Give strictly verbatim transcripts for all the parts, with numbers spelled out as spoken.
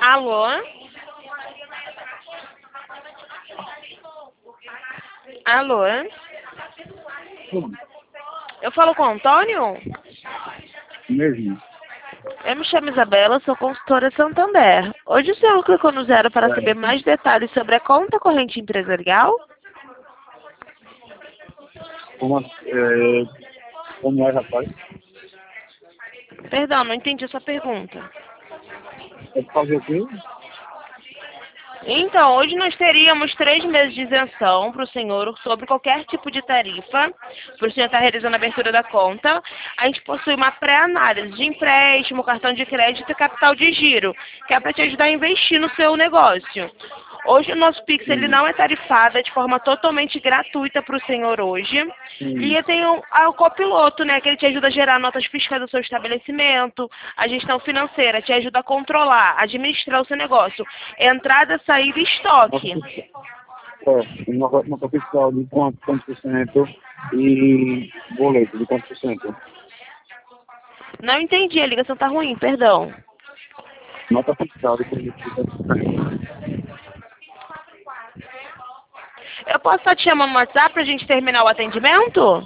Alô? Alô? Sim, Eu falo com o Antônio? mesmo. Eu me chamo Isabela, sou consultora Santander. Hoje o senhor clicou no zero para saber É, mais detalhes sobre a conta corrente empresarial? como, é, como é, rapaz? Perdão, não entendi a sua pergunta. É por fazer o quê? Então, hoje nós teríamos três meses de isenção para o senhor sobre qualquer tipo de tarifa, para o senhor estar realizando a abertura da conta. A gente possui uma pré-análise de empréstimo, cartão de crédito e capital de giro, que é para te ajudar a investir no seu negócio. Hoje o nosso Pix ele Sim, não é tarifado, é de forma totalmente gratuita para o senhor hoje. sim. E tem o, a- o copiloto, né, que ele te ajuda a gerar notas fiscais do seu estabelecimento, a gestão financeira, te ajuda a controlar, administrar o seu negócio, entrada, saída e Nota estoque. fiscal, é, nota, nota fiscal de quanto, quanto por cento e boleto de quanto por cento? Não entendi, a ligação tá ruim, perdão. Nota fiscal de quanto por cento? Eu posso estar te chamando no WhatsApp para a gente terminar o atendimento?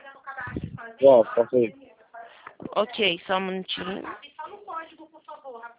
Ó, passei. Ok, só um minutinho.